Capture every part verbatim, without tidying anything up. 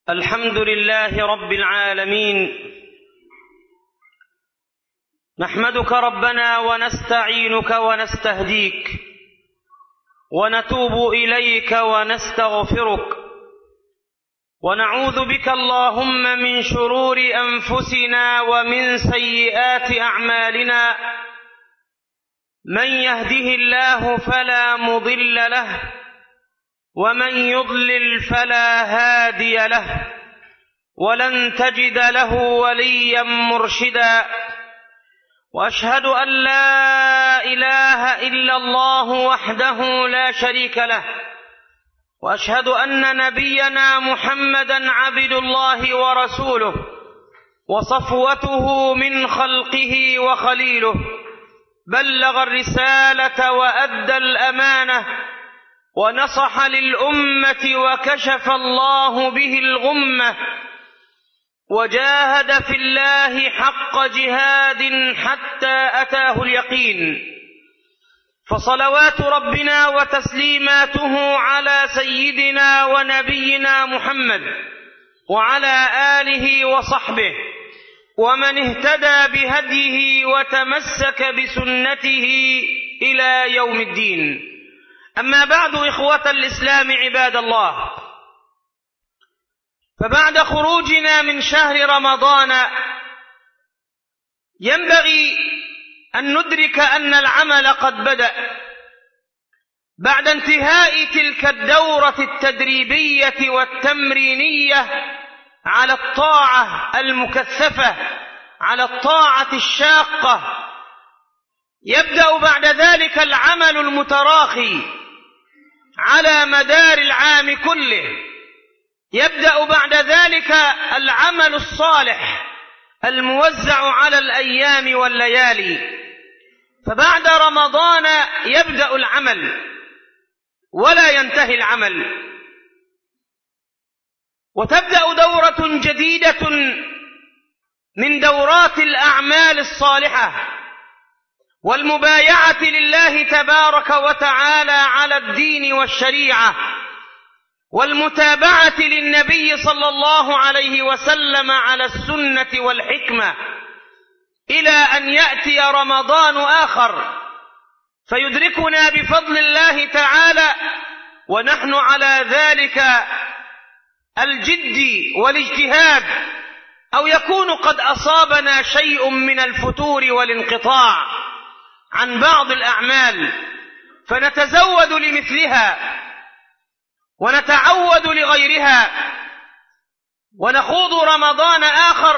الحمد لله رب العالمين، نحمدك ربنا ونستعينك ونستهديك ونتوب إليك ونستغفرك ونعوذ بك اللهم من شرور أنفسنا ومن سيئات أعمالنا. من يهده الله فلا مضل له ومن يضلل فلا هادي له، ولن تجد له وليا مرشدا. وأشهد أن لا إله إلا الله وحده لا شريك له، وأشهد أن نبينا محمدا عبد الله ورسوله وصفوته من خلقه وخليله، بلغ الرسالة وأدى الأمانة ونصح للأمة وكشف الله به الغمة، وجاهد في الله حق جهاد حتى أتاه اليقين. فصلوات ربنا وتسليماته على سيدنا ونبينا محمد وعلى آله وصحبه ومن اهتدى بهديه وتمسك بسنته إلى يوم الدين. أما بعد، إخوة الإسلام عباد الله، فبعد خروجنا من شهر رمضان ينبغي أن ندرك أن العمل قد بدأ بعد انتهاء تلك الدورة التدريبية والتمرينية على الطاعة المكثفة، على الطاعة الشاقة. يبدأ بعد ذلك العمل المتراخي على مدار العام كله، يبدأ بعد ذلك العمل الصالح الموزع على الأيام والليالي. فبعد رمضان يبدأ العمل ولا ينتهي العمل، وتبدأ دورة جديدة من دورات الأعمال الصالحة والمبايعة لله تبارك وتعالى على الدين والشريعة، والمتابعة للنبي صلى الله عليه وسلم على السنة والحكمة، إلى أن يأتي رمضان آخر فيدركنا بفضل الله تعالى ونحن على ذلك الجد والاجتهاد، أو يكون قد أصابنا شيء من الفتور والانقطاع عن بعض الأعمال، فنتزود لمثلها ونتعود لغيرها، ونخوض رمضان آخر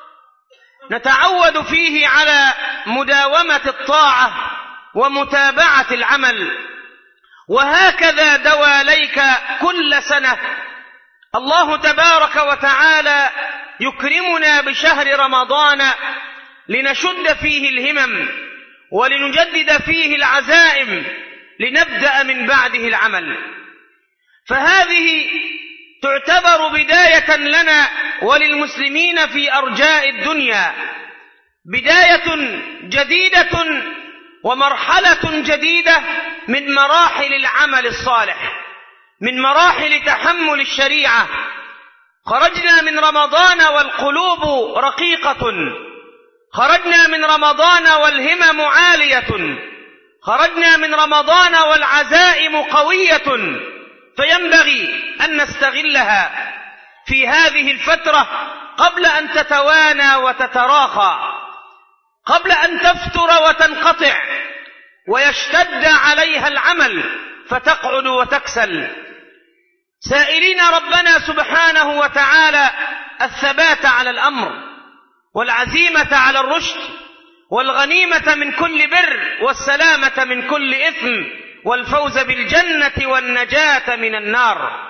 نتعود فيه على مداومة الطاعة ومتابعة العمل. وهكذا دواليك كل سنة الله تبارك وتعالى يكرمنا بشهر رمضان لنشد فيه الهمم ولنجدد فيه العزائم لنبدأ من بعده العمل. فهذه تعتبر بداية لنا وللمسلمين في أرجاء الدنيا، بداية جديدة ومرحلة جديدة من مراحل العمل الصالح، من مراحل تحمل الشريعة. خرجنا من رمضان والقلوب رقيقة، خرجنا من رمضان والهمم عالية، خرجنا من رمضان والعزائم قوية، فينبغي أن نستغلها في هذه الفترة قبل أن تتوانى وتتراخى، قبل أن تفتر وتنقطع ويشتد عليها العمل فتقعد وتكسل، سائلين ربنا سبحانه وتعالى الثبات على الأمر والعزيمة على الرشد والغنيمة من كل بر والسلامة من كل إثم والفوز بالجنة والنجاة من النار.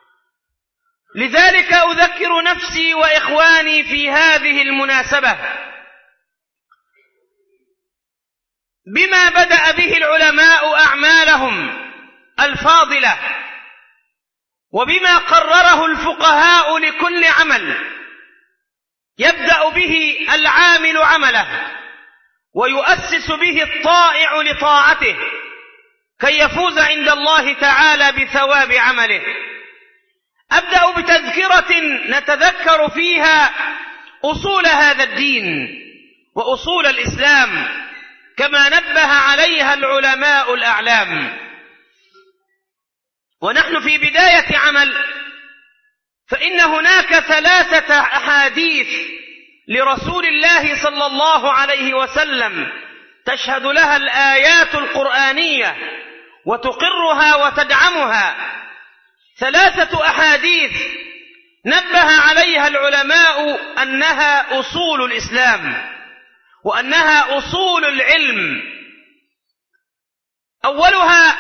لذلك أذكر نفسي وإخواني في هذه المناسبة بما بدأ به العلماء أعمالهم الفاضلة، وبما قرره الفقهاء لكل عمل يبدأ به العامل عمله ويؤسس به الطائع لطاعته كي يفوز عند الله تعالى بثواب عمله. أبدأ بتذكرة نتذكر فيها أصول هذا الدين وأصول الإسلام كما نبه عليها العلماء الأعلام. ونحن في بداية عمل، فإن هناك ثلاثة أحاديث لرسول الله صلى الله عليه وسلم تشهد لها الآيات القرآنية وتقرها وتدعمها، ثلاثة أحاديث نبه عليها العلماء أنها أصول الإسلام وأنها أصول العلم. أولها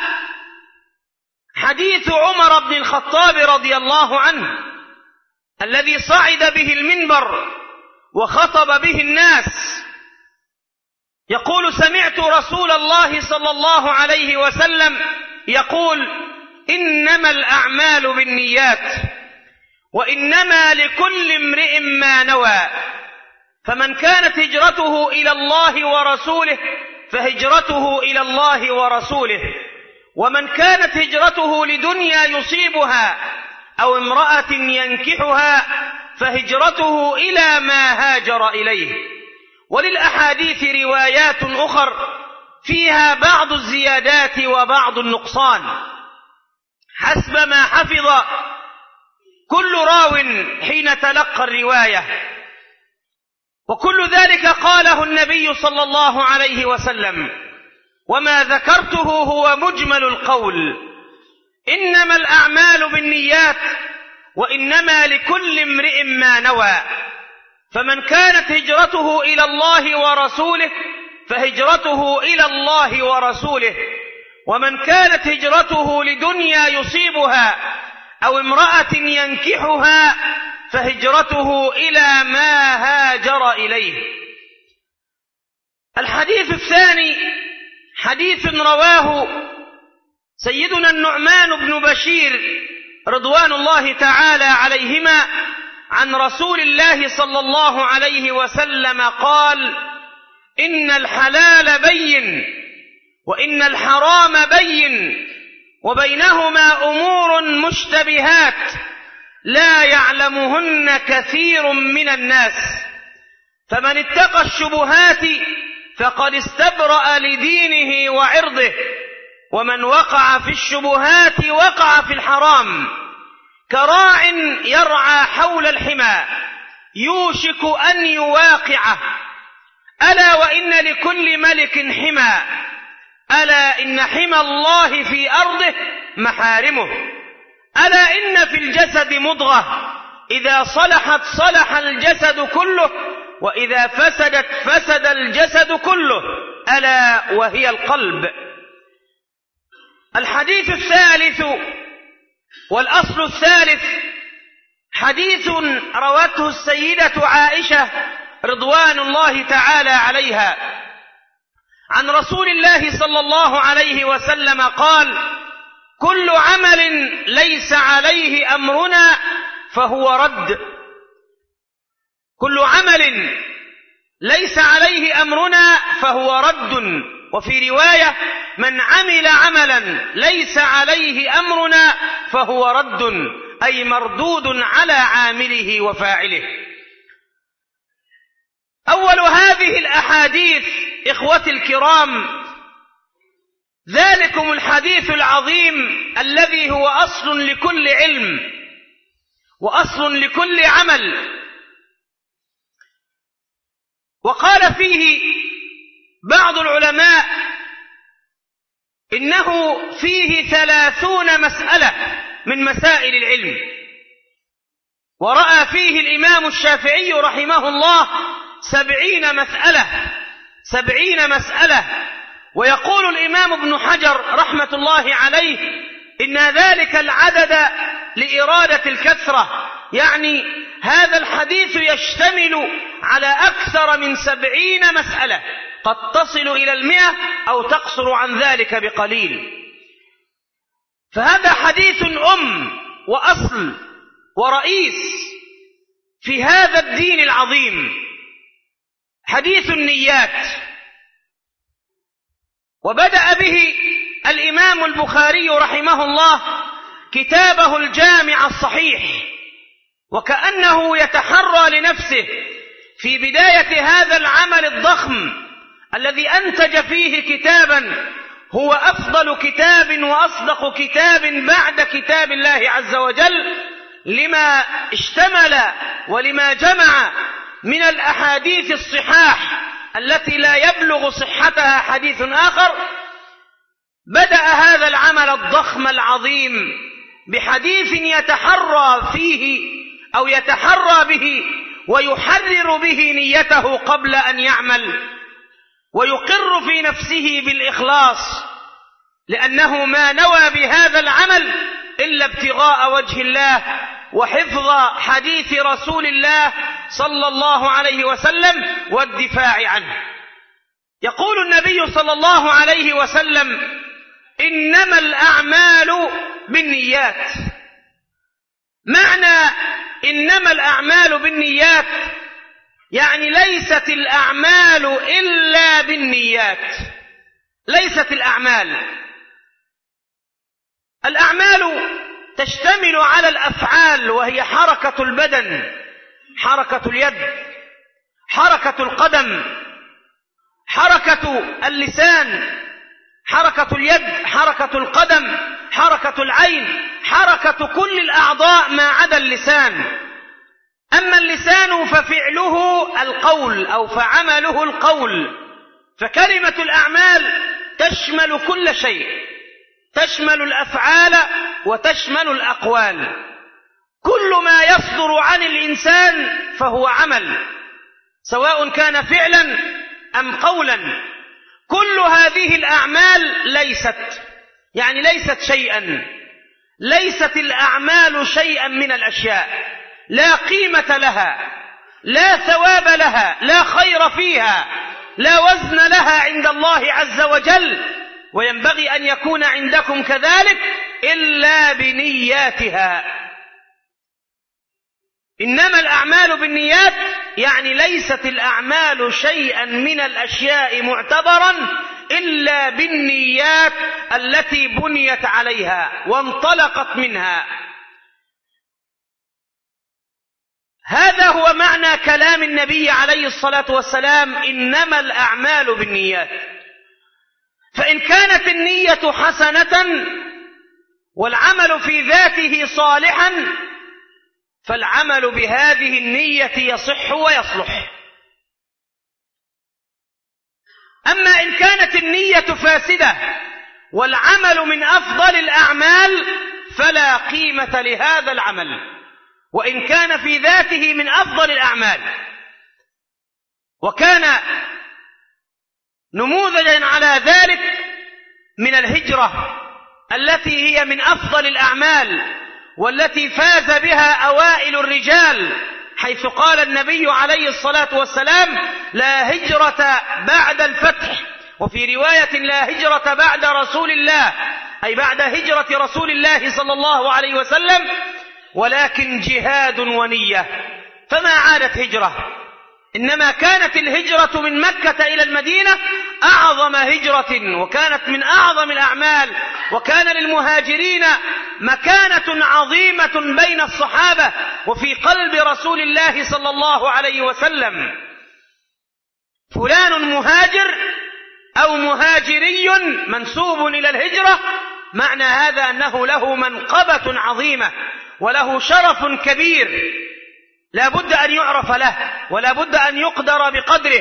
حديث عمر بن الخطاب رضي الله عنه الذي صعد به المنبر وخطب به الناس، يقول: سمعت رسول الله صلى الله عليه وسلم يقول: إنما الأعمال بالنيات وإنما لكل امرئ ما نوى، فمن كانت هجرته إلى الله ورسوله فهجرته إلى الله ورسوله، ومن كانت هجرته لدنيا يصيبها أو امرأة ينكحها فهجرته إلى ما هاجر إليه. وللأحاديث روايات أخر فيها بعض الزيادات وبعض النقصان حسب ما حفظ كل راو حين تلقى الرواية، وكل ذلك قاله النبي صلى الله عليه وسلم، وما ذكرته هو مجمل القول: إنما الأعمال بالنيات وإنما لكل امرئ ما نوى، فمن كانت هجرته إلى الله ورسوله فهجرته إلى الله ورسوله، ومن كانت هجرته لدنيا يصيبها أو امرأة ينكحها فهجرته إلى ما هاجر إليه. الحديث الثاني حديث رواه سيدنا النعمان بن بشير رضوان الله تعالى عليهما عن رسول الله صلى الله عليه وسلم قال: إن الحلال بين وإن الحرام بين وبينهما أمور مشتبهات لا يعلمهن كثير من الناس، فمن اتقى الشبهات فقد استبرأ لدينه وعرضه، ومن وقع في الشبهات وقع في الحرام، كراع يرعى حول الحمى يوشك أن يواقعه، ألا وإن لكل ملك حمى، ألا إن حمى الله في أرضه محارمه، ألا إن في الجسد مضغة إذا صلحت صلح الجسد كله وإذا فسدت فسد الجسد كله، ألا وهي القلب. الحديث الثالث والأصل الثالث حديث روته السيدة عائشة رضوان الله تعالى عليها عن رسول الله صلى الله عليه وسلم قال: كل عمل ليس عليه أمرنا فهو رد. كل عمل ليس عليه أمرنا فهو رد. وفي رواية: من عمل عملا ليس عليه أمرنا فهو رد، أي مردود على عامله وفاعله. أول هذه الأحاديث إخوتي الكرام ذلكم الحديث العظيم الذي هو أصل لكل علم وأصل لكل عمل. وقال فيه بعض العلماء إنه فيه ثلاثون مسألة من مسائل العلم، ورأى فيه الإمام الشافعي رحمه الله سبعين مسألة سبعين مسألة. ويقول الإمام ابن حجر رحمة الله عليه إن ذلك العدد لإرادة الكثرة، يعني هذا الحديث يشتمل على أكثر من سبعين مسألة قد تصل إلى المئة أو تقصر عن ذلك بقليل. فهذا حديث أم وأصل ورئيس في هذا الدين العظيم، حديث النيات. وبدأ به الإمام البخاري رحمه الله كتابه الجامع الصحيح، وكأنه يتحرى لنفسه في بداية هذا العمل الضخم الذي أنتج فيه كتابا هو أفضل كتاب وأصدق كتاب بعد كتاب الله عز وجل، لما اشتمل ولما جمع من الأحاديث الصحاح التي لا يبلغ صحتها حديث آخر. بدأ هذا العمل الضخم العظيم بحديث يتحرى فيه أو يتحرى به ويحرر به نيته قبل أن يعمل، ويقر في نفسه بالإخلاص، لأنه ما نوى بهذا العمل إلا ابتغاء وجه الله وحفظ حديث رسول الله صلى الله عليه وسلم والدفاع عنه. يقول النبي صلى الله عليه وسلم: إنما الأعمال بالنيات. معنى إنما الأعمال بالنيات يعني ليست الأعمال إلا بالنيات. ليست الأعمال الأعمال تشتمل على الأفعال، وهي حركة البدن، حركة اليد، حركة القدم، حركة اللسان، حركة اليد، حركة القدم، حركة العين، حركة كل الأعضاء ما عدا اللسان. أما اللسان ففعله القول أو فعمله القول. فكلمة الأعمال تشمل كل شيء، تشمل الأفعال وتشمل الأقوال. كل ما يصدر عن الإنسان فهو عمل، سواء كان فعلا أم قولا. كل هذه الأعمال ليست يعني ليست شيئا، ليست الأعمال شيئا من الأشياء، لا قيمة لها، لا ثواب لها، لا خير فيها، لا وزن لها عند الله عز وجل، وينبغي أن يكون عندكم كذلك، إلا بنياتها. إنما الأعمال بالنيات يعني ليست الأعمال شيئا من الأشياء معتبرا إلا بالنيات التي بنيت عليها وانطلقت منها. هذا هو معنى كلام النبي عليه الصلاة والسلام: إنما الأعمال بالنيات. فإن كانت النية حسنة والعمل في ذاته صالحا فالعمل بهذه النية يصح ويصلح. أما إن كانت النية فاسدة والعمل من أفضل الأعمال فلا قيمة لهذا العمل، وإن كان في ذاته من أفضل الأعمال. وكان نموذجا على ذلك من الهجرة التي هي من أفضل الأعمال والتي فاز بها أوائل الرجال، حيث قال النبي عليه الصلاة والسلام: لا هجرة بعد الفتح، وفي رواية لا هجرة بعد رسول الله، أي بعد هجرة رسول الله صلى الله عليه وسلم، ولكن جهاد ونية. فما عادت هجرة، إنما كانت الهجرة من مكة إلى المدينة أعظم هجرة، وكانت من أعظم الأعمال، وكان للمهاجرين مكانة عظيمة بين الصحابة وفي قلب رسول الله صلى الله عليه وسلم. فلان مهاجر أو مهاجري منسوب إلى الهجرة، معنى هذا أنه له منقبة عظيمة وله شرف كبير لا بد أن يعرف له ولا بد أن يقدر بقدره.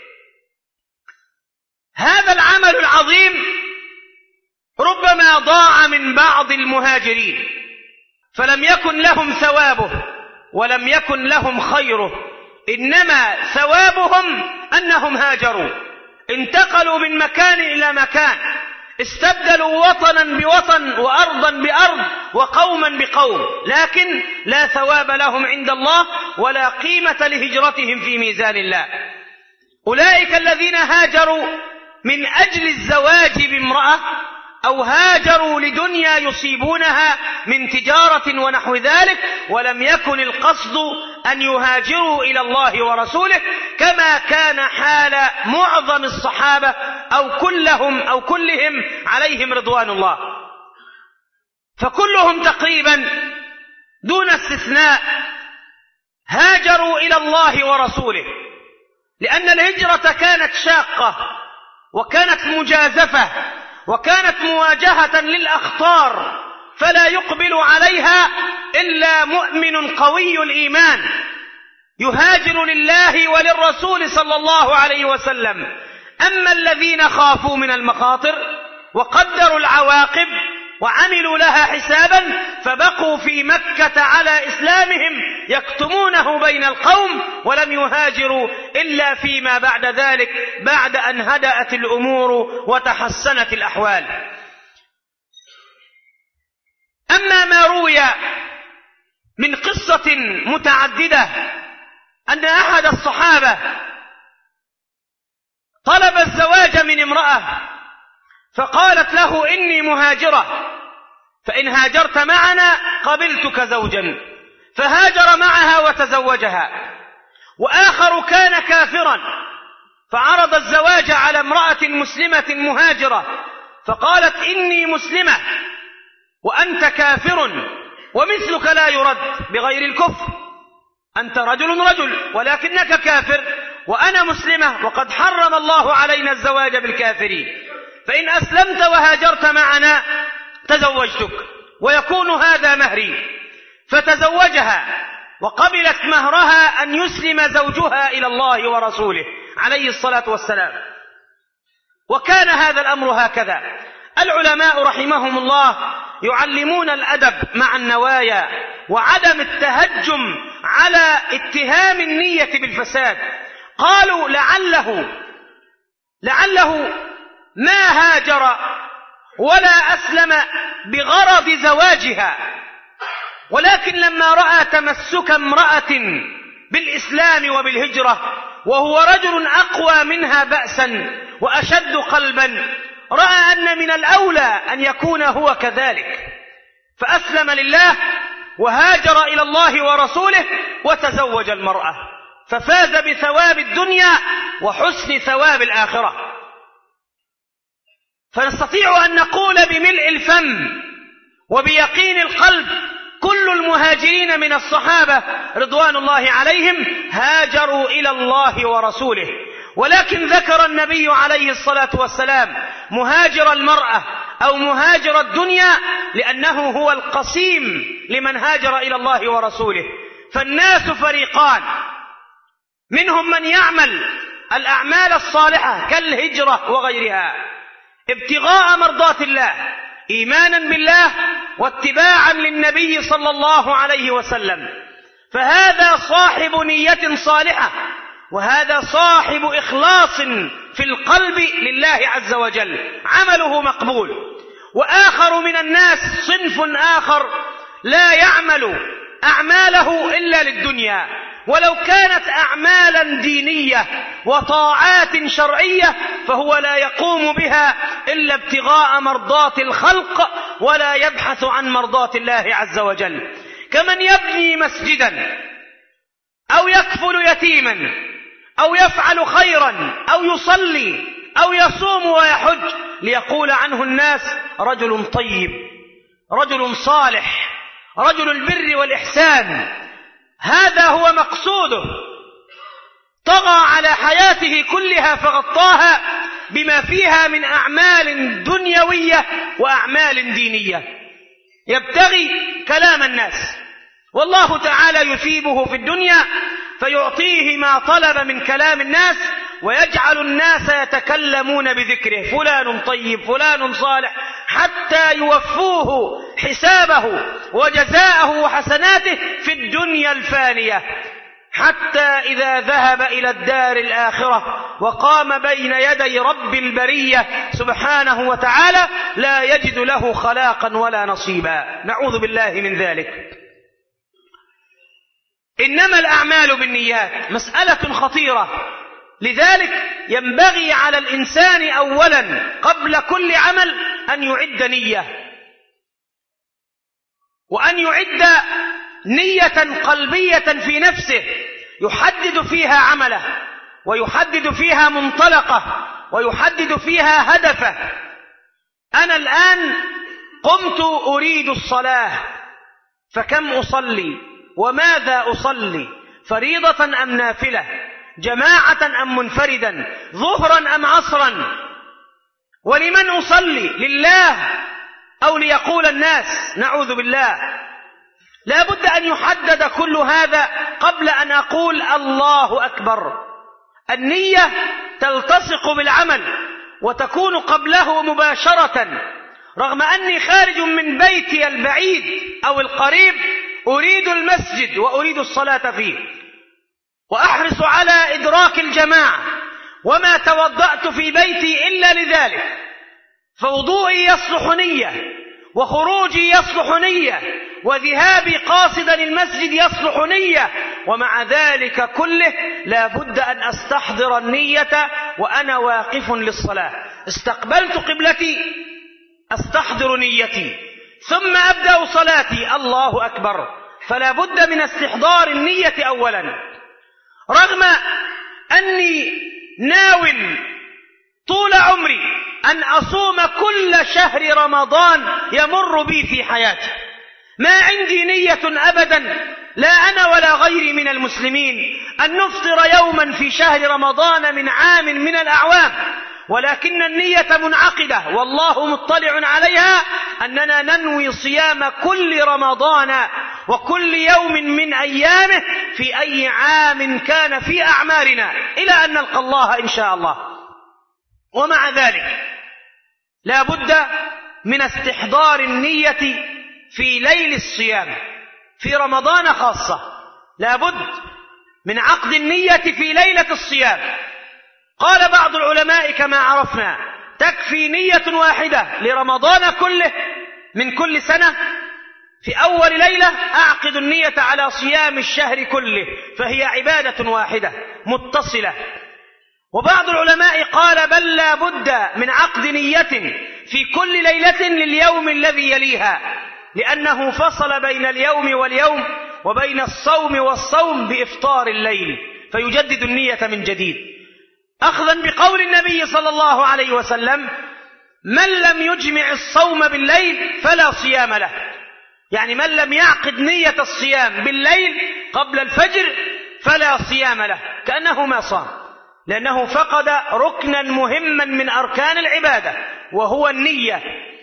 هذا العمل العظيم ربما ضاع من بعض المهاجرين فلم يكن لهم ثوابه ولم يكن لهم خيره، إنما ثوابهم أنهم هاجروا، انتقلوا من مكان إلى مكان، استبدلوا وطنا بوطن وأرضا بأرض وقوما بقوم، لكن لا ثواب لهم عند الله ولا قيمة لهجرتهم في ميزان الله. أولئك الذين هاجروا من أجل الزواج بامرأة أو هاجروا لدنيا يصيبونها من تجارة ونحو ذلك، ولم يكن القصد أن يهاجروا إلى الله ورسوله كما كان حال معظم الصحابة أو كلهم أو كلهم عليهم رضوان الله. فكلهم تقريبا دون استثناء هاجروا إلى الله ورسوله، لأن الهجرة كانت شاقة وكانت مجازفة وكانت مواجهة للأخطار، فلا يقبل عليها إلا مؤمن قوي الإيمان يهاجر لله وللرسول صلى الله عليه وسلم. أما الذين خافوا من المخاطر وقدروا العواقب وعملوا لها حسابا فبقوا في مكة على إسلامهم يكتمونه بين القوم ولم يهاجروا إلا فيما بعد ذلك، بعد أن هدأت الأمور وتحسنت الأحوال. أما ما روي من قصة متعددة أن أحد الصحابة طلب الزواج من امرأة فقالت له إني مهاجرة، فإن هاجرت معنا قبلتك زوجا، فهاجر معها وتزوجها. وآخر كان كافرا فعرض الزواج على امرأة مسلمة مهاجرة فقالت إني مسلمة وأنت كافر ومثلك لا يرد بغير الكفر، أنت رجل رجل ولكنك كافر وأنا مسلمة وقد حرم الله علينا الزواج بالكافرين، فإن أسلمت وهاجرت معنا تزوجتك ويكون هذا مهري. فتزوجها وقبلت مهرها أن يسلم زوجها إلى الله ورسوله عليه الصلاة والسلام. وكان هذا الأمر هكذا. العلماء رحمهم الله يعلمون الأدب مع النوايا وعدم التهجم على اتهام النية بالفساد. قالوا لعله لعله ما هاجر ولا أسلم بغرض زواجها، ولكن لما رأى تمسك امرأة بالإسلام وبالهجرة وهو رجل أقوى منها بأسا وأشد قلبا، رأى أن من الأولى أن يكون هو كذلك، فأسلم لله وهاجر إلى الله ورسوله وتزوج المرأة، ففاز بثواب الدنيا وحسن ثواب الآخرة. فنستطيع أن نقول بملء الفم وبيقين القلب كل المهاجرين من الصحابة رضوان الله عليهم هاجروا إلى الله ورسوله. ولكن ذكر النبي عليه الصلاة والسلام مهاجر المرأة أو مهاجر الدنيا لأنه هو القسيم لمن هاجر إلى الله ورسوله. فالناس فريقان، منهم من يعمل الأعمال الصالحة كالهجرة وغيرها ابتغاء مرضات الله إيمانا بالله واتباعا للنبي صلى الله عليه وسلم، فهذا صاحب نية صالحة وهذا صاحب إخلاص في القلب لله عز وجل، عمله مقبول. وآخر من الناس صنف آخر لا يعمل أعماله إلا للدنيا، ولو كانت أعمالا دينية وطاعات شرعية فهو لا يقوم بها إلا ابتغاء مرضات الخلق ولا يبحث عن مرضات الله عز وجل، كمن يبني مسجدا أو يكفل يتيما أو يفعل خيرا أو يصلي أو يصوم ويحج ليقول عنه الناس رجل طيب، رجل صالح، رجل البر والإحسان. هذا هو مقصوده، طغى على حياته كلها فغطاها بما فيها من أعمال دنيوية وأعمال دينية، يبتغي كلام الناس، والله تعالى يثيبه في الدنيا فيعطيه ما طلب من كلام الناس ويجعل الناس يتكلمون بذكره، فلان طيب فلان صالح، حتى يوفوه حسابه وجزاءه وحسناته في الدنيا الفانية، حتى إذا ذهب إلى الدار الآخرة وقام بين يدي رب البرية سبحانه وتعالى لا يجد له خلاقا ولا نصيبا، نعوذ بالله من ذلك. إنما الأعمال بالنيات مسألة خطيرة، لذلك ينبغي على الإنسان أولا قبل كل عمل أن يعد نية، وأن يعد نية قلبية في نفسه يحدد فيها عمله ويحدد فيها منطلقه ويحدد فيها هدفه. أنا الآن قمت أريد الصلاة فكم أصلي وماذا أصلي، فريضة أم نافلة، جماعة أم منفردا، ظهرا أم عصرا، ولمن أصلي، لله أو ليقول الناس، نعوذ بالله. لا بد أن يحدد كل هذا قبل أن أقول الله أكبر. النية تلتصق بالعمل وتكون قبله مباشرة. رغم أني خارج من بيتي البعيد أو القريب أريد المسجد وأريد الصلاة فيه وأحرص على إدراك الجماعة، وما توضأت في بيتي إلا لذلك، فوضوئي يصلح نية، وخروجي يصلح نية، وذهابي قاصدا المسجد يصلح نية، ومع ذلك كله لا بد أن أستحضر النية وأنا واقف للصلاة. استقبلت قبلتي أستحضر نيتي ثم أبدأ صلاتي، الله أكبر. فلا بد من استحضار النية أولا. رغم أني ناوٍ طول عمري أن أصوم كل شهر رمضان يمر بي في حياتي، ما عندي نية أبدا، لا أنا ولا غيري من المسلمين، أن نفطر يوما في شهر رمضان من عام من الأعوام، ولكن النية منعقدة والله مطلع عليها أننا ننوي صيام كل رمضان وكل يوم من أيامه في أي عام كان في أعمارنا إلى أن نلقى الله إن شاء الله. ومع ذلك لا بد من استحضار النية في ليل الصيام في رمضان خاصة، لا بد من عقد النية في ليلة الصيام. قال بعض العلماء كما عرفنا تكفي نية واحدة لرمضان كله من كل سنة، في أول ليلة أعقد النية على صيام الشهر كله، فهي عبادة واحدة متصلة. وبعض العلماء قال بل لا بد من عقد نية في كل ليلة لليوم الذي يليها، لأنه فصل بين اليوم واليوم وبين الصوم والصوم بإفطار الليل، فيجدد النية من جديد، أخذا بقول النبي صلى الله عليه وسلم من لم يجمع الصوم بالليل فلا صيام له. يعني من لم يعقد نية الصيام بالليل قبل الفجر فلا صيام له، كأنه ما صام، لأنه فقد ركنا مهما من أركان العبادة وهو النية.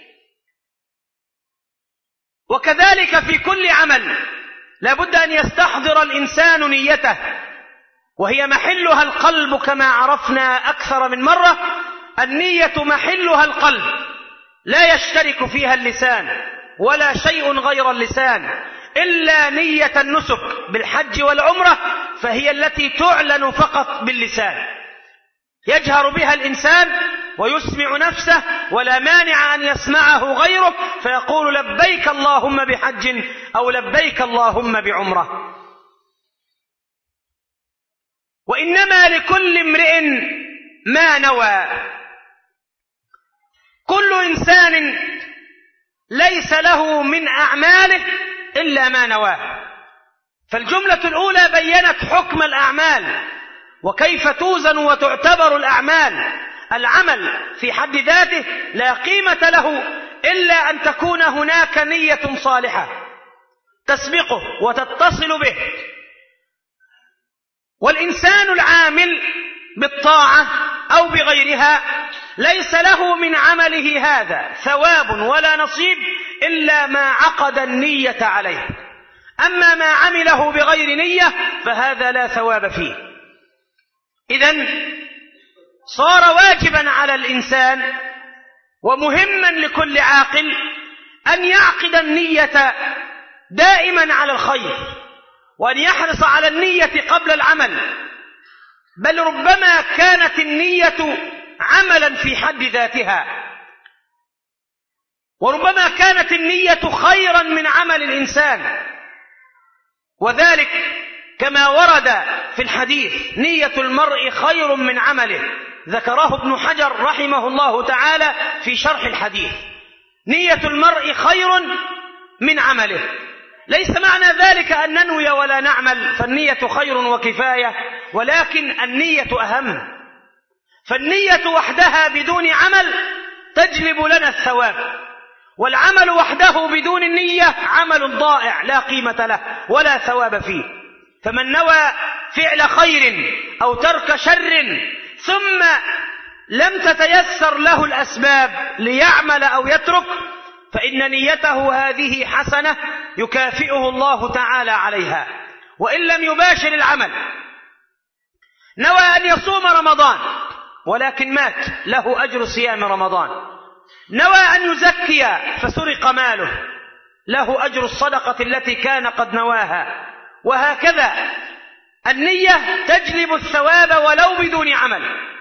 وكذلك في كل عمل لا بد أن يستحضر الإنسان نيته، وهي محلها القلب كما عرفنا أكثر من مرة. النية محلها القلب، لا يشترك فيها اللسان ولا شيء غير اللسان إلا نية النسك بالحج والعمرة، فهي التي تعلن فقط باللسان، يجهر بها الإنسان ويسمع نفسه ولا مانع أن يسمعه غيره، فيقول لبيك اللهم بحج أو لبيك اللهم بعمرة. وإنما لكل امرئ ما نوى. كل إنسان ليس له من أعماله إلا ما نواه. فالجملة الأولى بيّنت حكم الأعمال وكيف توزن وتعتبر الأعمال. العمل في حد ذاته لا قيمة له إلا أن تكون هناك نية صالحة تسبقه وتتصل به. والإنسان العامل بالطاعة أو بغيرها ليس له من عمله هذا ثواب ولا نصيب إلا ما عقد النية عليه. أما ما عمله بغير نية فهذا لا ثواب فيه. إذن صار واجبا على الإنسان ومهما لكل عاقل أن يعقد النية دائما على الخير، وأن يحرص على النية قبل العمل، بل ربما كانت النية عملا في حد ذاتها، وربما كانت النية خيرا من عمل الإنسان، وذلك كما ورد في الحديث نية المرء خير من عمله، ذكره ابن حجر رحمه الله تعالى في شرح الحديث. نية المرء خير من عمله، ليس معنى ذلك أن ننوي ولا نعمل، فالنية خير وكفاية، ولكن النية أهم. فالنية وحدها بدون عمل تجلب لنا الثواب، والعمل وحده بدون النية عمل ضائع لا قيمة له ولا ثواب فيه. فمن نوى فعل خير أو ترك شر ثم لم تتيسر له الأسباب ليعمل أو يترك، فإن نيته هذه حسنة يكافئه الله تعالى عليها. وإن لم يباشر العمل، نوى أن يصوم رمضان ولكن مات، له أجر صيام رمضان. نوى أن يزكي فسرق ماله، له أجر الصدقة التي كان قد نواها. وهكذا النية تجلب الثواب ولو بدون عمل.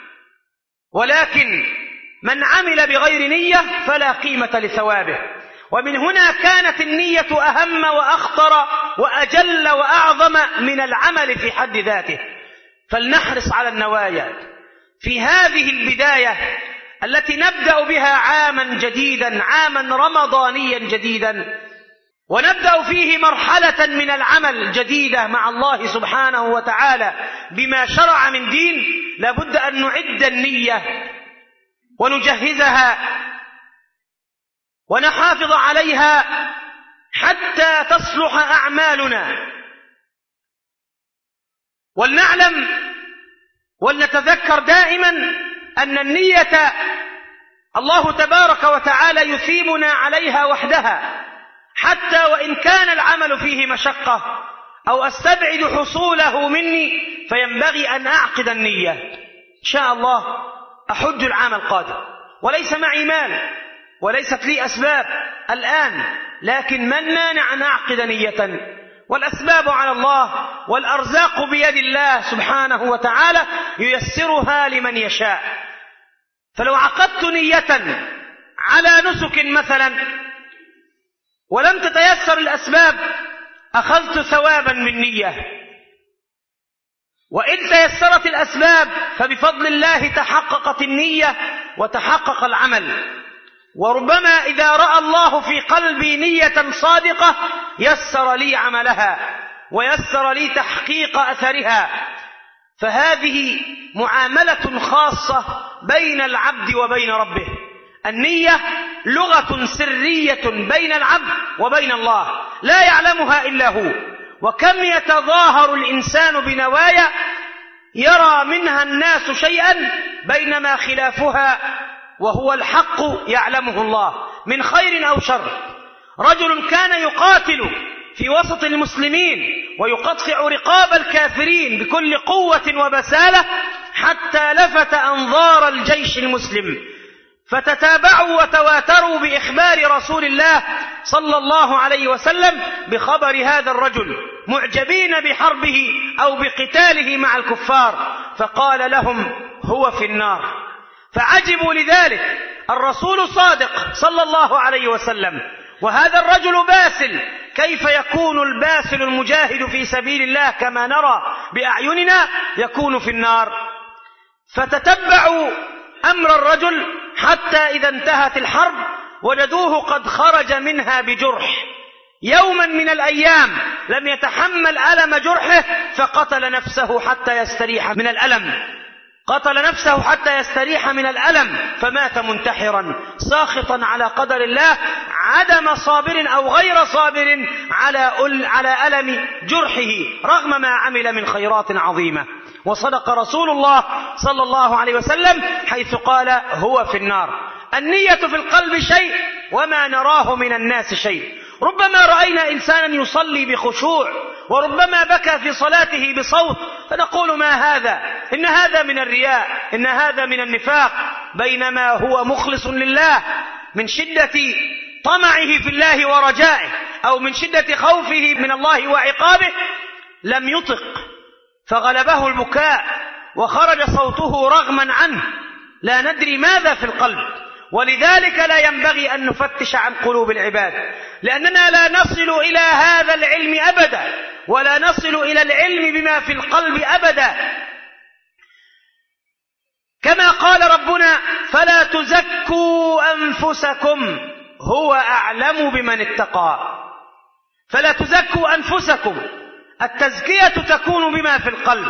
ولكن من عمل بغير نية فلا قيمة لثوابه. ومن هنا كانت النية أهم وأخطر وأجل وأعظم من العمل في حد ذاته. فلنحرص على النوايا في هذه البداية التي نبدأ بها عاما جديدا، عاما رمضانيا جديدا، ونبدأ فيه مرحلة من العمل جديدة مع الله سبحانه وتعالى بما شرع من دين. لابد أن نعد النية ونجهزها ونحافظ عليها حتى تصلح أعمالنا. ولنعلم ولنتذكر دائما أن النية الله تبارك وتعالى يثيبنا عليها وحدها، حتى وإن كان العمل فيه مشقة أو أستبعد حصوله مني فينبغي أن أعقد النية. إن شاء الله أحج العام القادم وليس معي مال وليست لي أسباب الآن، لكن من مانع أن أعقد نية؟ والأسباب على الله والأرزاق بيد الله سبحانه وتعالى ييسرها لمن يشاء. فلو عقدت نية على نسك مثلا ولم تتيسر الأسباب أخذت ثوابا من نية، وإن تيسرت الأسباب فبفضل الله تحققت النية وتحقق العمل. وربما إذا رأى الله في قلبي نية صادقة يسر لي عملها ويسر لي تحقيق أثرها. فهذه معاملة خاصة بين العبد وبين ربه. النية لغة سرية بين العبد وبين الله لا يعلمها إلا هو. وكم يتظاهر الإنسان بنوايا يرى منها الناس شيئا بينما خلافها وهو الحق يعلمه الله من خير أو شر. رجل كان يقاتل في وسط المسلمين ويقطع رقاب الكافرين بكل قوة وبسالة حتى لفت أنظار الجيش المسلم، فتتابعوا وتواتروا بإخبار رسول الله صلى الله عليه وسلم بخبر هذا الرجل، معجبين بحربه أو بقتاله مع الكفار، فقال لهم هو في النار. فعجبوا لذلك. الرسول صادق صلى الله عليه وسلم وهذا الرجل باسل، كيف يكون الباسل المجاهد في سبيل الله كما نرى بأعيننا يكون في النار؟ فتتبعوا أمر الرجل حتى إذا انتهت الحرب وجدوه قد خرج منها بجرح. يوما من الأيام لم يتحمل ألم جرحه فقتل نفسه حتى يستريح من الألم قتل نفسه حتى يستريح من الألم فمات منتحرا ساخطا على قدر الله، عدم صابر أو غير صابر على على ألم جرحه رغم ما عمل من خيرات عظيمة. وصدق رسول الله صلى الله عليه وسلم حيث قال هو في النار. النية في القلب شيء وما نراه من الناس شيء. ربما رأينا إنسانا يصلي بخشوع وربما بكى في صلاته بصوت فنقول ما هذا؟ إن هذا من الرياء، إن هذا من النفاق، بينما هو مخلص لله من شدة طمعه في الله ورجائه أو من شدة خوفه من الله وعقابه لم يطق فغلبه البكاء وخرج صوته رغما عنه. لا ندري ماذا في القلب. ولذلك لا ينبغي أن نفتش عن قلوب العباد، لأننا لا نصل إلى هذا العلم أبدا ولا نصل إلى العلم بما في القلب أبدا. كما قال ربنا فلا تزكوا أنفسكم هو أعلم بمن اتقى. فلا تزكوا أنفسكم. التزكية تكون بما في القلب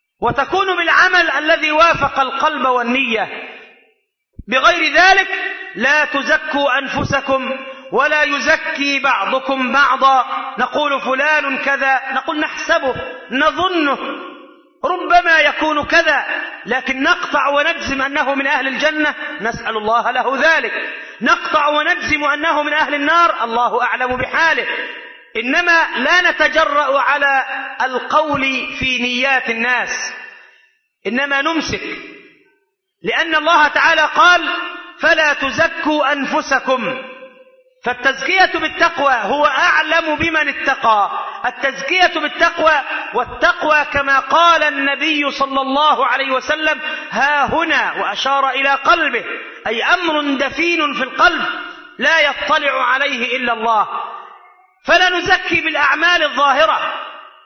وتكون بالعمل الذي وافق القلب والنية. بغير ذلك لا تزكوا أنفسكم ولا يزكي بعضكم بعضا، نقول فلان كذا، نقول نحسبه نظنه ربما يكون كذا، لكن نقطع ونجزم أنه من أهل الجنة، نسأل الله له ذلك. نقطع ونجزم أنه من أهل النار، الله أعلم بحاله. إنما لا نتجرأ على القول في نيات الناس، إنما نمسك، لأن الله تعالى قال فلا تزكوا أنفسكم. فالتزكية بالتقوى هو أعلم بمن اتقى، التزكية بالتقوى، والتقوى كما قال النبي صلى الله عليه وسلم ها هنا، وأشار إلى قلبه، أي أمر دفين في القلب لا يطلع عليه إلا الله. فلا نزكي بالأعمال الظاهرة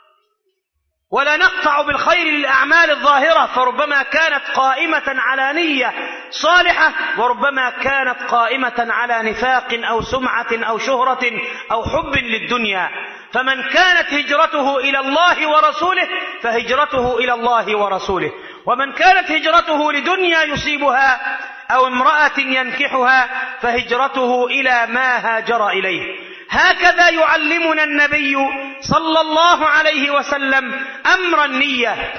ولا نقطع بالخير للأعمال الظاهرة، فربما كانت قائمة على نية صالحة وربما كانت قائمة على نفاق أو سمعة أو شهرة أو حب للدنيا. فمن كانت هجرته إلى الله ورسوله فهجرته إلى الله ورسوله، ومن كانت هجرته لدنيا يصيبها أو امرأة ينكحها فهجرته إلى ما هاجر إليه. هكذا يعلمنا النبي صلى الله عليه وسلم أمر النية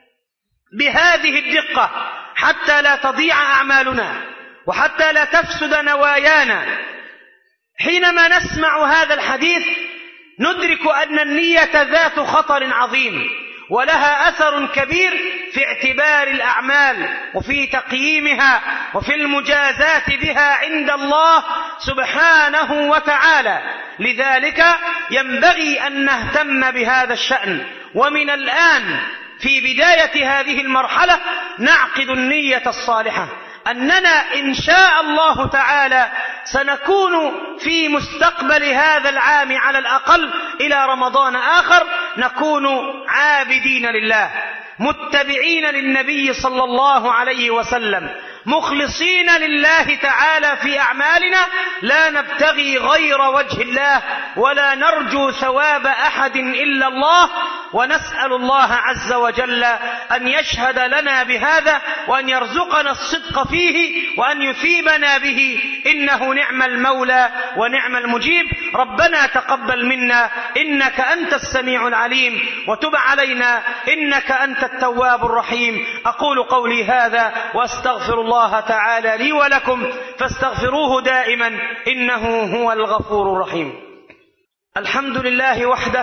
بهذه الدقة حتى لا تضيع أعمالنا وحتى لا تفسد نوايانا. حينما نسمع هذا الحديث ندرك أن النية ذات خطر عظيم ولها أثر كبير في اعتبار الأعمال وفي تقييمها وفي المجازات بها عند الله سبحانه وتعالى. لذلك ينبغي أن نهتم بهذا الشأن، ومن الآن في بداية هذه المرحلة نعقد النية الصالحة أننا إن شاء الله تعالى سنكون في مستقبل هذا العام على الأقل إلى رمضان آخر نكون عابدين لله، متبعين للنبي صلى الله عليه وسلم، مخلصين لله تعالى في أعمالنا، لا نبتغي غير وجه الله ولا نرجو ثواب أحد إلا الله، ونسأل الله عز وجل أن يشهد لنا بهذا وأن يرزقنا الصدق فيه وأن يثيبنا به، إنه نعم المولى ونعم المجيب. ربنا تقبل منا إنك أنت السميع العليم، وتب علينا إنك أنت التواب الرحيم. أقول قولي هذا وأستغفر الله تعالى لي ولكم فاستغفروه دائما إنه هو الغفور الرحيم. الحمد لله وحده،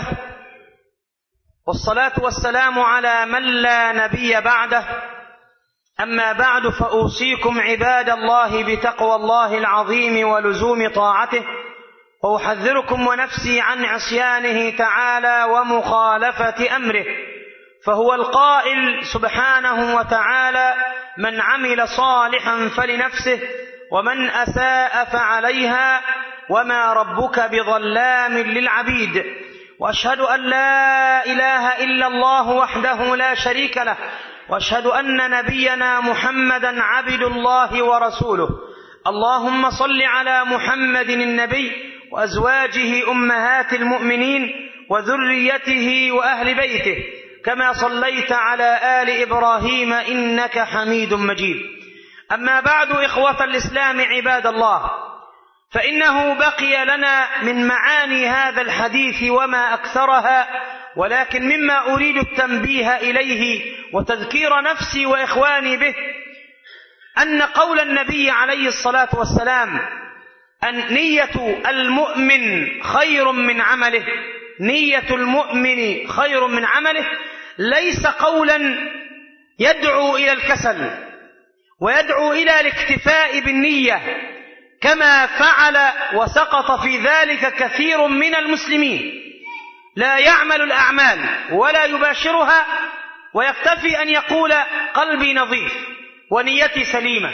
والصلاة والسلام على من لا نبي بعده. أما بعد، فأوصيكم عباد الله بتقوى الله العظيم ولزوم طاعته، وأحذركم ونفسي عن عصيانه تعالى ومخالفة أمره، فهو القائل سبحانه وتعالى من عمل صالحا فلنفسه ومن أساء فعليها وما ربك بظلام للعبيد. وأشهد أن لا إله إلا الله وحده لا شريك له، وأشهد أن نبينا محمدا عبد الله ورسوله. اللهم صل على محمد النبي وأزواجه أمهات المؤمنين وذريته وأهل بيته كما صليت على آل إبراهيم إنك حميد مجيد. أما بعد، إخوة الإسلام عباد الله، فإنه بقي لنا من معاني هذا الحديث وما أكثرها، ولكن مما أريد التنبيه إليه وتذكير نفسي وإخواني به أن قول النبي عليه الصلاة والسلام أن نية المؤمن خير من عمله، نية المؤمن خير من عمله، ليس قولا يدعو إلى الكسل ويدعو إلى الاكتفاء بالنية كما فعل وسقط في ذلك كثير من المسلمين، لا يعمل الأعمال ولا يباشرها ويكتفي أن يقول قلبي نظيف ونيتي سليمة،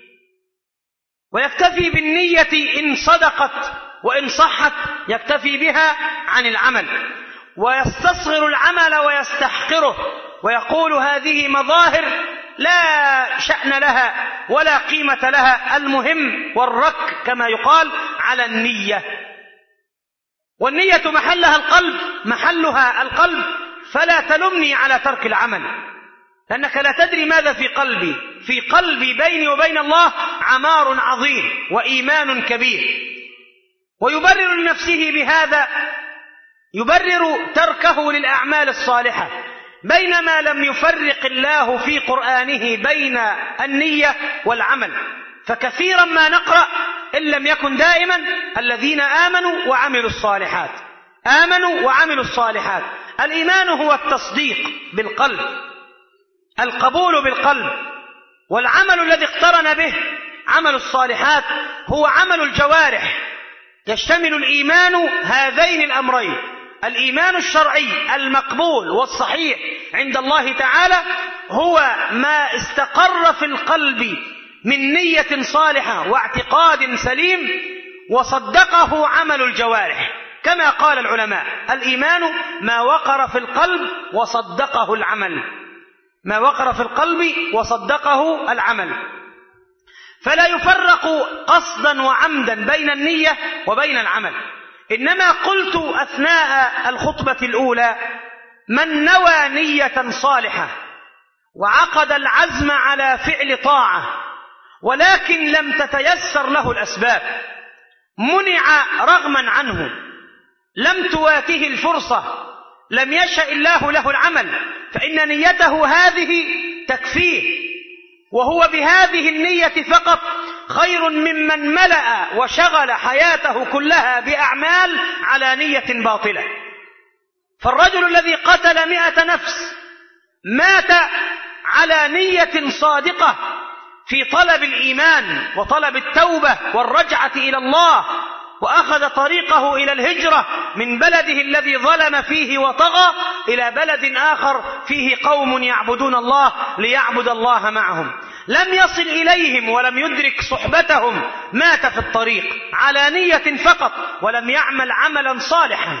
ويكتفي بالنية إن صدقت وإن صحت يكتفي بها عن العمل، ويستصغر العمل ويستحقره ويقول هذه مظاهر لا شأن لها ولا قيمة لها، المهم والرك كما يقال على النية. والنية محلها القلب، محلها القلب، فلا تلمني على ترك العمل، لأنك لا تدري ماذا في قلبي، في قلبي بيني وبين الله عمار عظيم وإيمان كبير. ويبرر لنفسه بهذا، يبرر تركه للأعمال الصالحة، بينما لم يفرق الله في قرآنه بين النية والعمل. فكثيرا ما نقرأ إن لم يكن دائما الذين آمنوا وعملوا الصالحات، آمنوا وعملوا الصالحات. الإيمان هو التصديق بالقلب، القبول بالقلب، والعمل الذي اقترن به عمل الصالحات هو عمل الجوارح. يشتمل الإيمان هذين الأمرين، الإيمان الشرعي المقبول والصحيح عند الله تعالى هو ما استقر في القلب من نية صالحة واعتقاد سليم وصدقه عمل الجوارح، كما قال العلماء: الإيمان ما وقر في القلب وصدقه العمل، ما وقر في القلب وصدقه العمل. فلا يفرق قصدا وعمدا بين النية وبين العمل. إنما قلت أثناء الخطبة الأولى: من نوى نية صالحة وعقد العزم على فعل طاعة ولكن لم تتيسر له الأسباب، منع رغما عنه، لم تواته الفرصة، لم يشأ الله له العمل، فإن نيته هذه تكفيه، وهو بهذه النية فقط خير ممن ملأ وشغل حياته كلها بأعمال على نية باطلة. فالرجل الذي قتل مئة نفس مات على نية صادقة في طلب الإيمان وطلب التوبة والرجعة إلى الله، وأخذ طريقه إلى الهجرة من بلده الذي ظلم فيه وطغى إلى بلد آخر فيه قوم يعبدون الله ليعبد الله معهم. لم يصل إليهم ولم يدرك صحبتهم، مات في الطريق على نية فقط ولم يعمل عملا صالحا،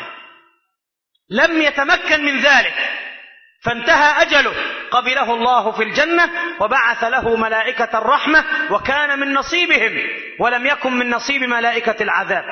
لم يتمكن من ذلك، فانتهى أجله، قبله الله في الجنة وبعث له ملائكة الرحمة وكان من نصيبهم ولم يكن من نصيب ملائكة العذاب.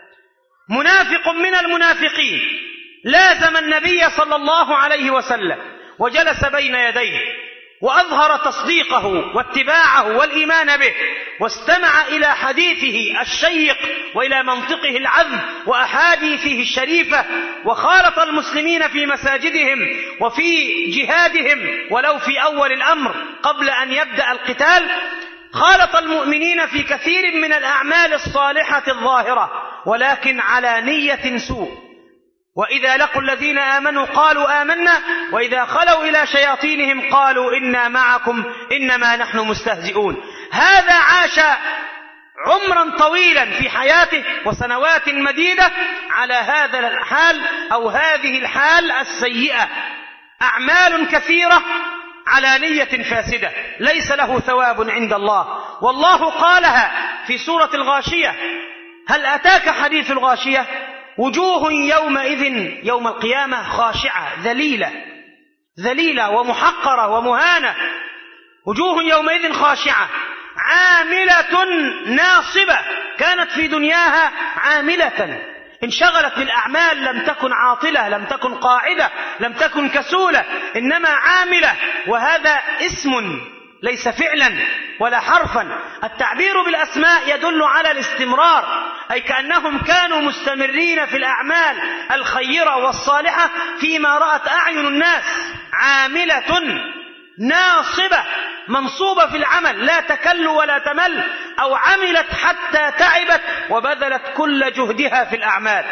منافق من المنافقين لازم النبي صلى الله عليه وسلم وجلس بين يديه وأظهر تصديقه واتباعه والإيمان به، واستمع إلى حديثه الشيق وإلى منطقه العذب وأحاديثه الشريفة، وخالط المسلمين في مساجدهم وفي جهادهم ولو في أول الأمر قبل أن يبدأ القتال. خالط المؤمنين في كثير من الأعمال الصالحة الظاهرة ولكن على نية سوء. وإذا لقوا الذين آمنوا قالوا آمنا وإذا خلوا إلى شياطينهم قالوا إنا معكم إنما نحن مستهزئون. هذا عاش عمرا طويلا في حياته وسنوات مديدة على هذا الحال أو هذه الحال السيئة، أعمال كثيرة على نية فاسدة ليس له ثواب عند الله. والله قالها في سورة الغاشية: هل أتاك حديث الغاشية؟ وجوه يومئذ يوم القيامة خاشعة ذليلة ذليلة ومحقرة ومهانة. وجوه يومئذ خاشعة عاملة ناصبة، كانت في دنياها عاملة، انشغلت بالأعمال، لم تكن عاطلة، لم تكن قاعدة، لم تكن كسولة، إنما عاملة. وهذا اسم ليس فعلا ولا حرفا. التعبير بالأسماء يدل على الاستمرار، أي كأنهم كانوا مستمرين في الأعمال الخيرة والصالحة فيما رأت أعين الناس. عاملة ناصبة، منصوبة في العمل، لا تكل ولا تمل، أو عملت حتى تعبت وبذلت كل جهدها في الأعمال،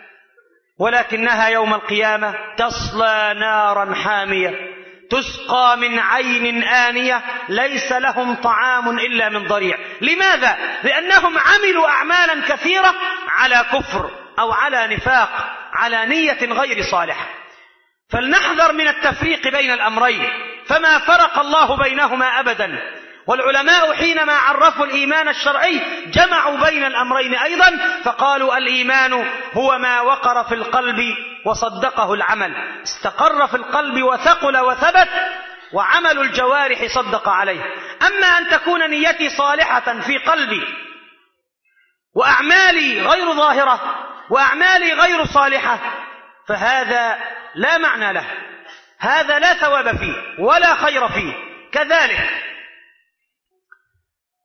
ولكنها يوم القيامة تصلى نارا حامية تسقى من عين آنية ليس لهم طعام إلا من ضريع. لماذا؟ لأنهم عملوا أعمالا كثيرة على كفر أو على نفاق، على نية غير صالحة. فلنحذر من التفريق بين الأمرين، فما فرق الله بينهما أبدا. والعلماء حينما عرفوا الإيمان الشرعي جمعوا بين الأمرين أيضا، فقالوا الإيمان هو ما وقر في القلب وصدقه العمل، استقر في القلب وثقل وثبت، وعمل الجوارح صدق عليه. أما أن تكون نيتي صالحة في قلبي وأعمالي غير ظاهرة وأعمالي غير صالحة، فهذا لا معنى له، هذا لا ثواب فيه ولا خير فيه. كذلك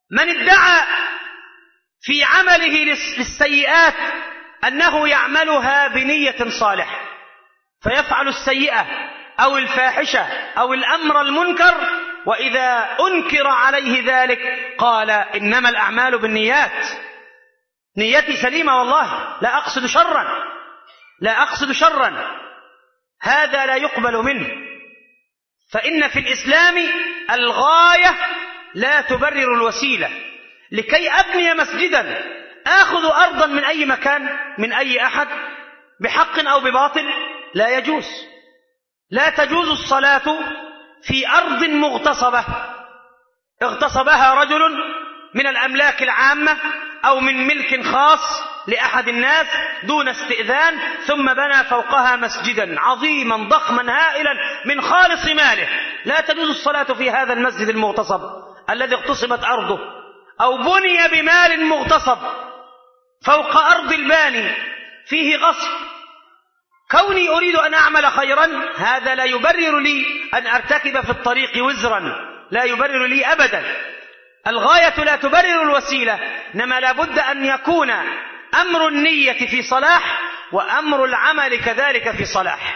من ادعى في عمله للسيئات أنه يعملها بنية صالحة فيفعل السيئة أو الفاحشة أو الأمر المنكر، وإذا أنكر عليه ذلك قال إنما الأعمال بالنيات، نيتي سليمة والله لا أقصد شرا لا أقصد شرا هذا لا يقبل منه. فإن في الإسلام الغاية لا تبرر الوسيلة. لكي أبني مسجدا آخذ أرضا من أي مكان من أي أحد بحق أو بباطل؟ لا يجوز. لا تجوز الصلاة في أرض مغتصبة اغتصبها رجل من الأملاك العامة أو من ملك خاص لأحد الناس دون استئذان، ثم بنى فوقها مسجدا عظيما ضخما هائلا من خالص ماله. لا تجوز الصلاة في هذا المسجد المغتصب الذي اغتصبت أرضه، أو بني بمال مغتصب فوق أرض الباني فيه غصب. كوني أريد أن أعمل خيرا هذا لا يبرر لي أن أرتكب في الطريق وزرا، لا يبرر لي أبدا. الغاية لا تبرر الوسيلة، إنما لا بد أن يكون أمر النية في صلاح وأمر العمل كذلك في صلاح.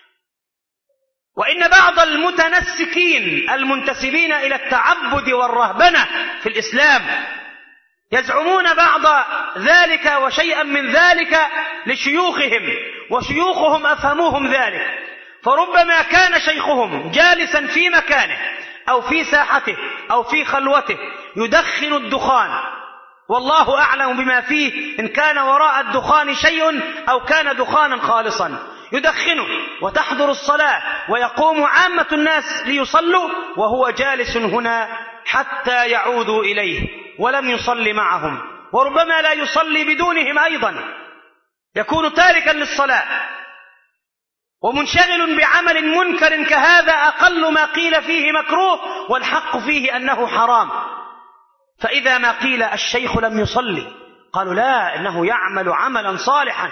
وإن بعض المتنسكين المنتسبين إلى التعبد والرهبنة في الإسلام يزعمون بعض ذلك وشيئا من ذلك لشيوخهم، وشيوخهم أفهموهم ذلك، فربما كان شيخهم جالسا في مكانه أو في ساحته أو في خلوته يدخن الدخان، والله أعلم بما فيه إن كان وراء الدخان شيء أو كان دخانا خالصا، يدخنه وتحضر الصلاة ويقوم عامة الناس ليصلوا وهو جالس هنا حتى يعودوا إليه ولم يصلي معهم، وربما لا يصلي بدونهم أيضا، يكون تاركا للصلاة ومنشغل بعمل منكر كهذا أقل ما قيل فيه مكروه والحق فيه أنه حرام. فإذا ما قيل الشيخ لم يصلي قالوا لا إنه يعمل عملا صالحا.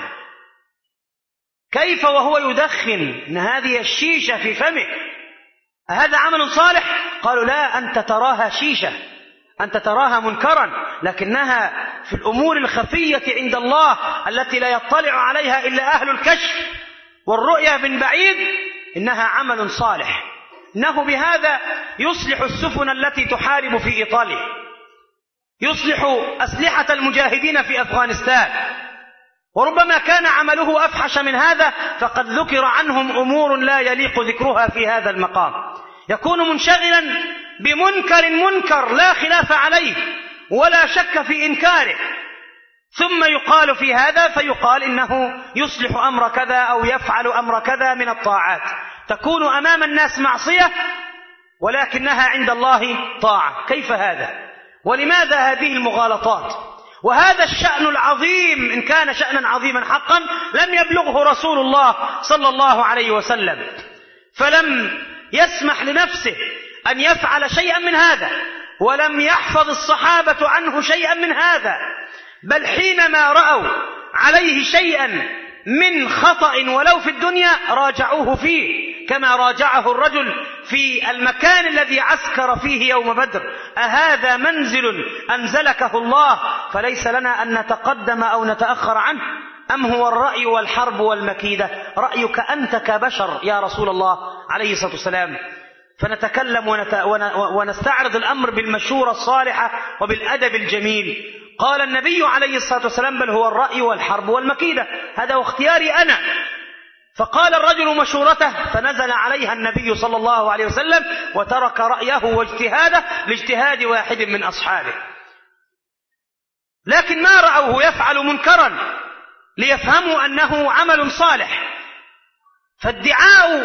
كيف وهو يدخن إن هذه الشيشة في فمه هذا عمل صالح؟ قالوا لا، أنت تراها شيشة، أنت تراها منكرا، لكنها في الأمور الخفية عند الله التي لا يطلع عليها إلا أهل الكشف والرؤية من بعيد إنها عمل صالح. إنه بهذا يصلح السفن التي تحارب في إيطاليا، يصلح أسلحة المجاهدين في أفغانستان، وربما كان عمله أفحش من هذا، فقد ذكر عنهم أمور لا يليق ذكرها في هذا المقام. يكون منشغلا بمنكر منكر لا خلاف عليه ولا شك في إنكاره، ثم يقال في هذا فيقال إنه يصلح أمر كذا أو يفعل أمر كذا من الطاعات، تكون أمام الناس معصية ولكنها عند الله طاعة. كيف هذا؟ ولماذا هذه المغالطات؟ وهذا الشأن العظيم إن كان شأنا عظيما حقا لم يبلغه رسول الله صلى الله عليه وسلم، فلم يسمح لنفسه أن يفعل شيئا من هذا، ولم يحفظ الصحابة عنه شيئا من هذا، بل حينما رأوا عليه شيئا من خطأ ولو في الدنيا راجعوه فيه، كما راجعه الرجل في المكان الذي عسكر فيه يوم بدر: أهذا منزل أنزلكه الله فليس لنا أن نتقدم أو نتأخر عنه، أم هو الرأي والحرب والمكيدة؟ رأيك أنت كبشر يا رسول الله عليه الصلاة والسلام. فنتكلم ونت... ونستعرض الأمر بالمشورة الصالحة وبالأدب الجميل. قال النبي عليه الصلاة والسلام: بل هو الرأي والحرب والمكيدة، هذا واختياري أنا. فقال الرجل مشورته، فنزل عليها النبي صلى الله عليه وسلم وترك رأيه واجتهاده لاجتهاد واحد من أصحابه. لكن ما رأوه يفعل منكرا ليفهموا أنه عمل صالح. فادعاء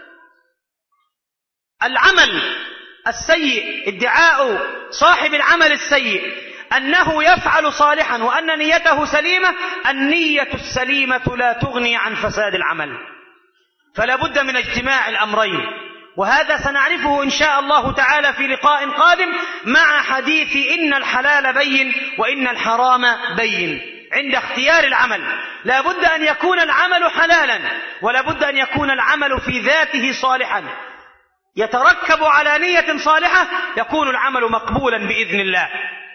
العمل السيء، ادعاء صاحب العمل السيء أنه يفعل صالحا وأن نيته سليمة، النية السليمة لا تغني عن فساد العمل، فلا بد من اجتماع الأمرين. وهذا سنعرفه إن شاء الله تعالى في لقاء قادم مع حديث إن الحلال بين وإن الحرام بين. عند اختيار العمل لا بد أن يكون العمل حلالا، ولا بد أن يكون العمل في ذاته صالحا، يتركب على نية صالحة يكون العمل مقبولا بإذن الله.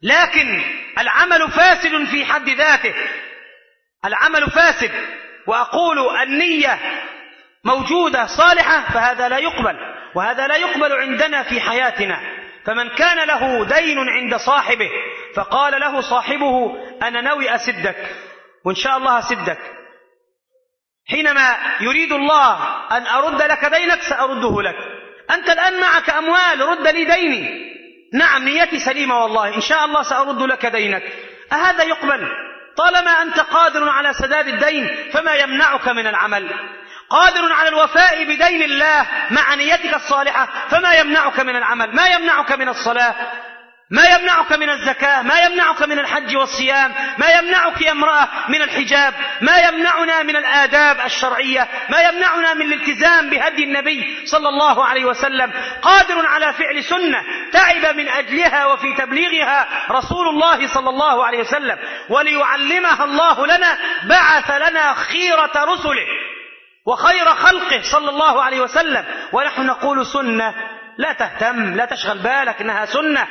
لكن العمل فاسد في حد ذاته، العمل فاسد، وأقول النية موجودة صالحة، فهذا لا يقبل، وهذا لا يقبل عندنا في حياتنا. فمن كان له دين عند صاحبه فقال له صاحبه أنا ناوي أسدك وإن شاء الله أسدك، حينما يريد الله أن أرد لك دينك سأرده لك. أنت الآن معك أموال، رد لي ديني. نعم نيتي سليمة والله، إن شاء الله سأرد لك دينك. أهذا يقبل؟ طالما أنت قادر على سداد الدين فما يمنعك من العمل؟ قادر على الوفاء بدين الله مع نيتك الصالحة فما يمنعك من العمل؟ ما يمنعك من الصلاة؟ ما يمنعك من الزكاة؟ ما يمنعك من الحج والصيام؟ ما يمنعك يا امرأة من الحجاب؟ ما يمنعنا من الآداب الشرعية؟ ما يمنعنا من الالتزام بهدي النبي صلى الله عليه وسلم؟ قادر على فعل سنة تعب من أجلها وفي تبليغها رسول الله صلى الله عليه وسلم، وليعلمها الله لنا بعث لنا خيرة رسله وخير خلقه صلى الله عليه وسلم، ونحن نقول سنة، لا تهتم، لا تشغل بالك إنها سنة.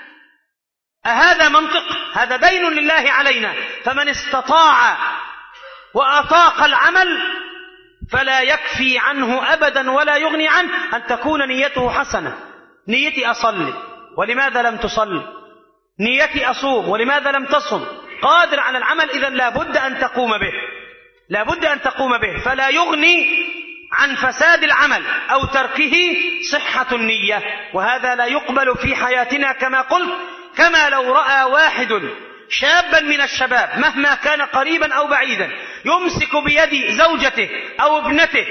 أهذا منطق؟ هذا دين لله علينا. فمن استطاع وأطاق العمل فلا يكفي عنه أبدا ولا يغني عنه أن تكون نيته حسنة. نيتي أصلي ولماذا لم تصلي؟ نيتي أصوم ولماذا لم تصم؟ قادر على العمل، إذن لا بد أن تقوم به، لا بد أن تقوم به. فلا يغني عن فساد العمل أو تركه صحة النية، وهذا لا يقبل في حياتنا كما قلت. كما لو رأى واحد شابا من الشباب مهما كان قريبا أو بعيدا يمسك بيد زوجته أو ابنته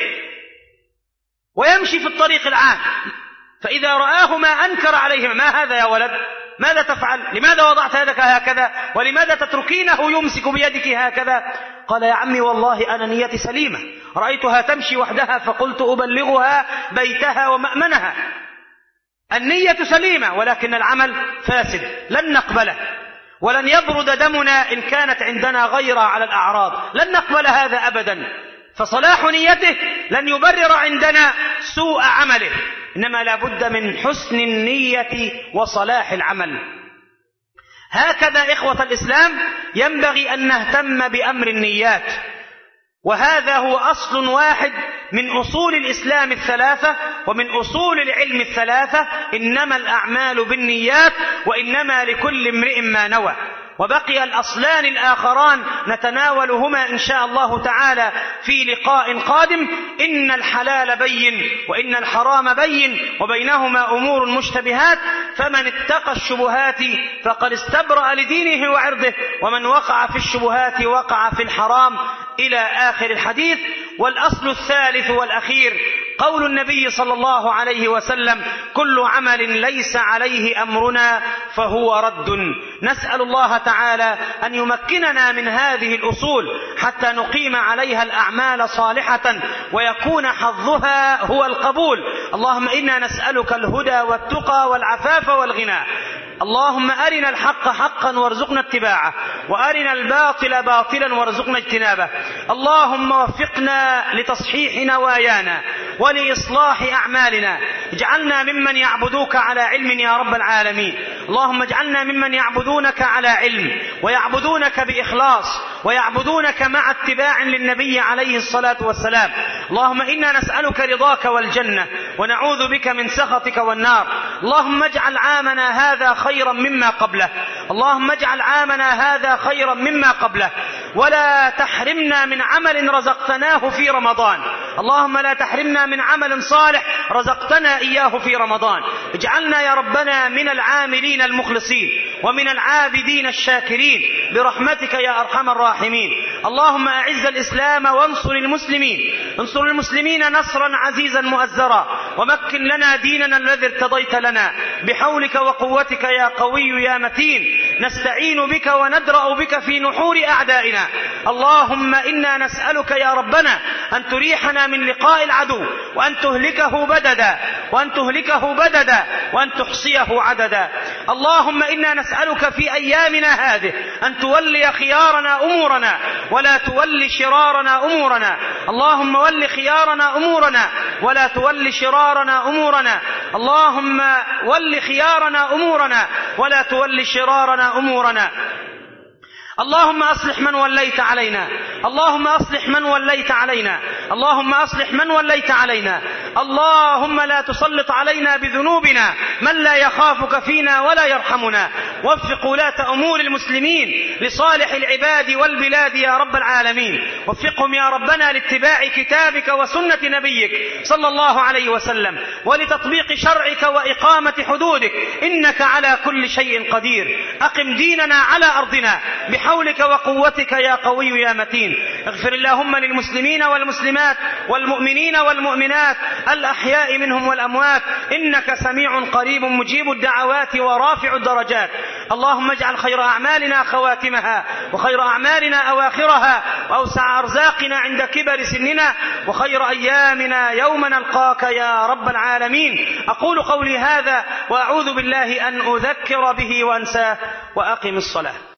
ويمشي في الطريق العام، فإذا رآهما أنكر عليهما: ما هذا يا ولد؟ ماذا تفعل؟ لماذا وضعت يدك هكذا؟ ولماذا تتركينه يمسك بيدك هكذا؟ قال: يا عمي والله أنا نيتي سليمة، رأيتها تمشي وحدها فقلت أبلغها بيتها ومأمنها. النية سليمة ولكن العمل فاسد، لن نقبله، ولن يبرد دمنا إن كانت عندنا غيرة على الأعراض، لن نقبل هذا أبدا. فصلاح نيته لن يبرر عندنا سوء عمله، إنما لا بد من حسن النية وصلاح العمل. هكذا إخوة الإسلام ينبغي أن نهتم بأمر النيات، وهذا هو أصل واحد من أصول الإسلام الثلاثة ومن أصول العلم الثلاثة: إنما الأعمال بالنيات وإنما لكل امرئ ما نوى. وبقي الأصلان الآخران نتناولهما إن شاء الله تعالى في لقاء قادم. إن الحلال بين وإن الحرام بين وبينهما أمور مشتبهات، فمن اتقى الشبهات فقد استبرأ لدينه وعرضه، ومن وقع في الشبهات وقع في الحرام، إلى آخر الحديث. والأصل الثالث والأخير قول النبي صلى الله عليه وسلم: كل عمل ليس عليه أمرنا فهو رد. نسأل الله تعالى أن يمكننا من هذه الأصول حتى نقيم عليها الأعمال صالحة ويكون حظها هو القبول. اللهم إنا نسألك الهدى والتقى والعفاف والغنى. اللهم أرنا الحق حقا وارزقنا اتباعه، وأرنا الباطل باطلا وارزقنا اجتنابه. اللهم وفقنا لتصحيح نوايانا ولإصلاح أعمالنا، اجعلنا ممن يعبدوك على علم يا رب العالمين. اللهم اجعلنا ممن يعبدونك على علم ويعبدونك بإخلاص ويعبدونك مع اتباع للنبي عليه الصلاة والسلام. اللهم إنا نسألك رضاك والجنة ونعوذ بك من سخطك والنار. اللهم اجعل عامنا هذا خيرا مما قبله، اللهم اجعل عامنا هذا خيرا مما قبله، ولا تحرمنا من عمل رزقتناه في رمضان. اللهم لا تحرمنا من عمل صالح رزقتنا إياه في رمضان. اجعلنا يا ربنا من العاملين المخلصين ومن العابدين الشاكرين برحمتك يا أرحم الراحمين. اللهم أعز الإسلام وانصر المسلمين، انصر المسلمين نصرا عزيزا مؤزرا، ومكن لنا ديننا الذي ارتضيت لنا بحولك وقوتك يا قوي يا متين. نستعين بك وندرأ بك في نحور أعدائنا، اللهم إنا نسألك يا ربنا أن تريحنا من لقاء العدو، وأن تهلكه بددا وأن تهلكه بددا وأن تحصيه عددا. اللهم إنا نسألك في أيامنا هذه أن تولي خيارنا أمورنا ولا تولي شرارنا أمورنا. اللهم ول خيارنا أمورنا ولا تولي شرارنا أمورنا. اللهم ول خيارنا أمورنا ولا تولي شرارنا أمورنا. اللهم أصلح من وليت علينا، اللهم أصلح من وليت علينا، اللهم أصلح من وليت علينا. اللهم لا تسلط علينا بذنوبنا من لا يخافك فينا ولا يرحمنا. وفق ولاة أمور المسلمين لصالح العباد والبلاد يا رب العالمين. وفقهم يا ربنا لاتباع كتابك وسنة نبيك صلى الله عليه وسلم، ولتطبيق شرعك وإقامة حدودك، إنك على كل شيء قدير. أقم ديننا على أرضنا بحولك وقوتك يا قوي يا متين. اغفر اللهم للمسلمين والمسلمات والمؤمنين والمؤمنات الأحياء منهم والأموات، إنك سميع قريب مجيب الدعوات ورافع الدرجات. اللهم اجعل خير أعمالنا خواتمها، وخير أعمالنا أواخرها، وأوسع أرزاقنا عند كبر سننا، وخير أيامنا يوم نلقاك يا رب العالمين. أقول قولي هذا وأعوذ بالله أن أذكر به وأنساه، وأقم الصلاة.